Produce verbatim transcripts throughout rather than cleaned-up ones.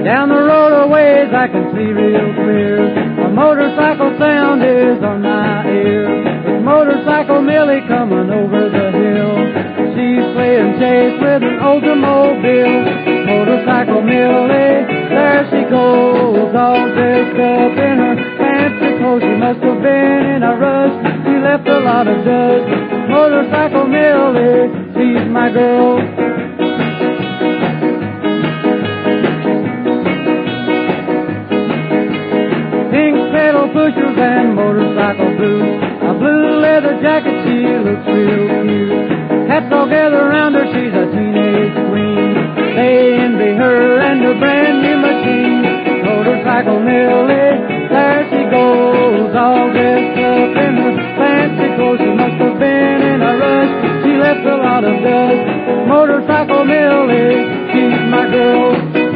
Down the road a ways I can see real clear. A motorcycle sound is on my ear. It's Motorcycle Millie coming over the hill. She's playing chase with an Oldsmobile. Motorcycle Millie, there she goes, all dressed up in her fancy clothes. She must have been in a rush, she left a lot of dust. Motorcycle Millie, she's my girl. Pink pedal pushers and motorcycle boots, a blue leather jacket, she looks real cute. Cats all gather around her, she's a teenage queen. They envy her and her brand new machine. Motorcycle Millie, there she goes, all dressed up in her fancy clothes. She must have been in a rush, she left a lot of dust. Motorcycle Millie, she's my girl.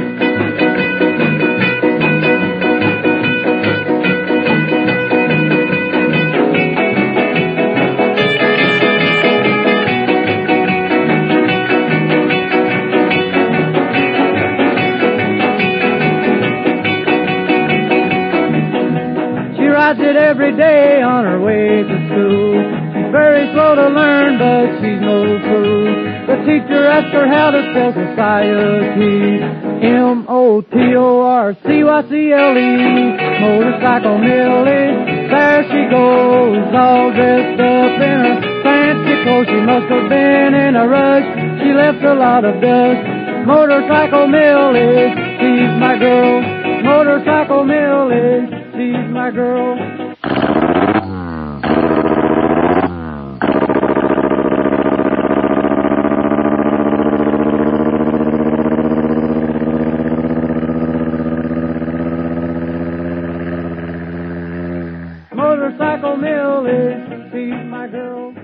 Rides it every day on her way to school. She's very slow to learn, but she's no fool. The teacher asked her how to spell society. M O T O R C Y C L E. Motorcycle Millie, there she goes, all dressed up in her fancy clothes. She must have been in a rush, she left a lot of dust. Motorcycle Millie, she's my girl. Motorcycle Millie, she's my girl. Motorcycle Millie, she's my girl.